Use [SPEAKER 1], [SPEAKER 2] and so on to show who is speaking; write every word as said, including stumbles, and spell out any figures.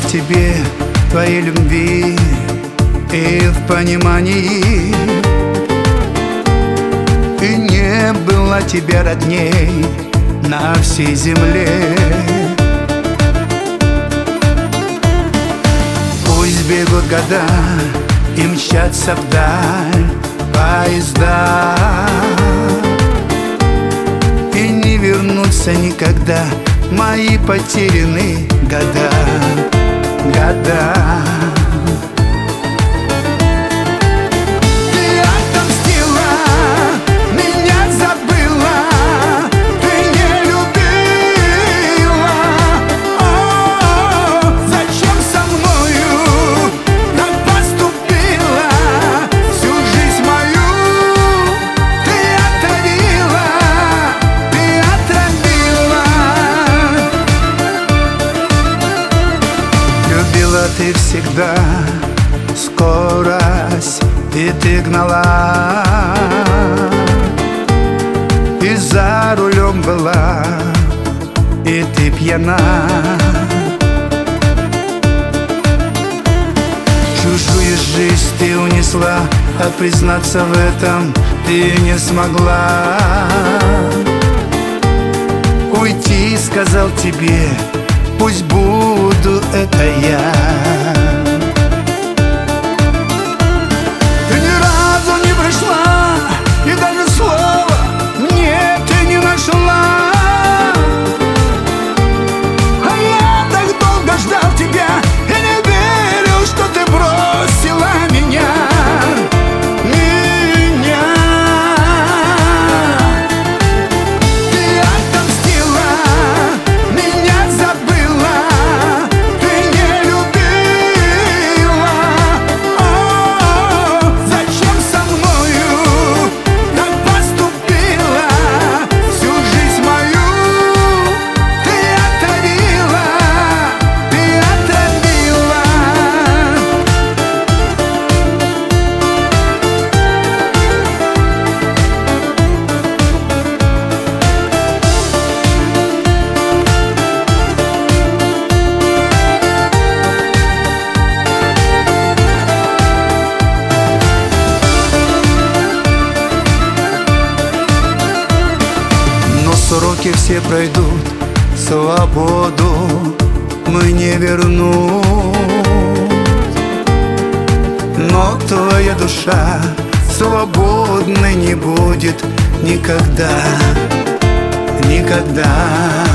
[SPEAKER 1] тебе твоей любви и в понимании, и не было тебя родней на всей земле. Пусть бегут года и мчатся вдаль поезда, и не вернутся никогда мои потерянные года, года. Ты всегда скорость, и ты гнала, и за рулем была, и ты пьяна. Чужую жизнь ты унесла, а признаться в этом ты не смогла. Уйти сказал тебе, пусть буду это я. Ты ни разу не пришла, и даже слова мне ты не нашла. А я так долго ждал тебя и не верил, что ты бросила меня. Сроки все пройдут, свободу мы не вернут, но твоя душа свободной не будет никогда, никогда.